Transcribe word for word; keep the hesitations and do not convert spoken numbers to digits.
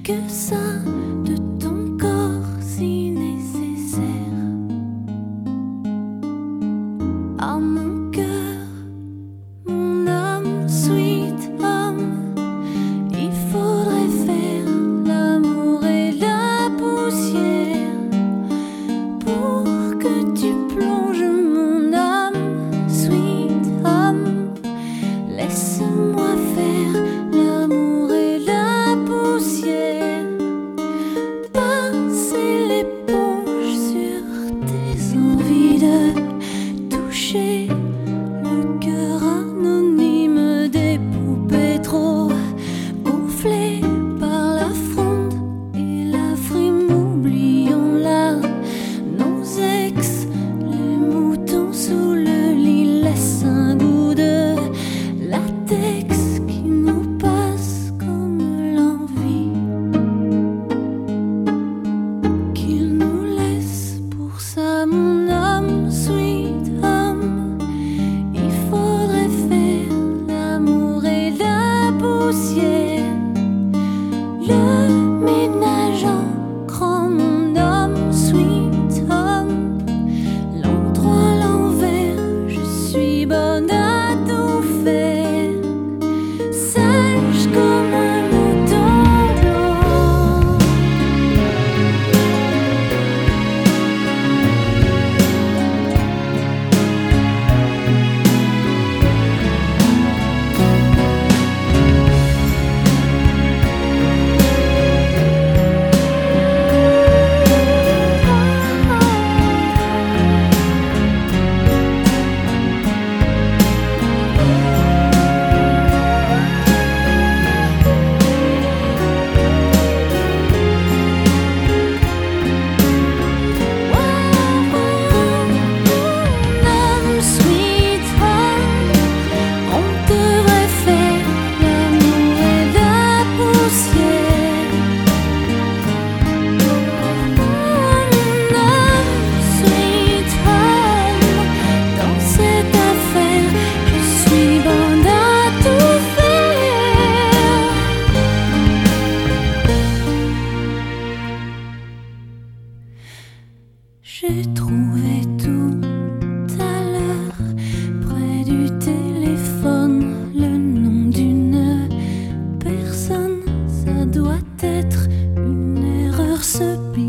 que ça de ton corps si nécessaire à mon cœur, mon âme, sweet âme. Il faudrait faire l'amour et la poussière pour que tu plonges mon âme, sweet âme. Laisse-moi faire l'amour et la poussière, passer l'éponge sur tes envies de toucher le cœur anonyme des poupées trop gonflées par la fronde et la frime. Oublions-la, nos ex, les moutons sous le lit laissent un goût de latex qui nous passe comme l'envie qu'il nous laisse. Pour ça, mon âme, sweet âme, il faudrait faire l'amour et la poussière, le ménage en grand, mon âme, sweet âme, l'endroit, l'envers, je suis bonne à tout faire, sage comme un mouton blanc. Âme, sweet âme, on devrait faire l'amour et la poussière. Mon âme, sweet âme, dans cette affaire, je suis bonne à tout faire. J'ai trouvé tout à l'heure près du téléphone le nom d'une personne. Ça doit être une erreur, ce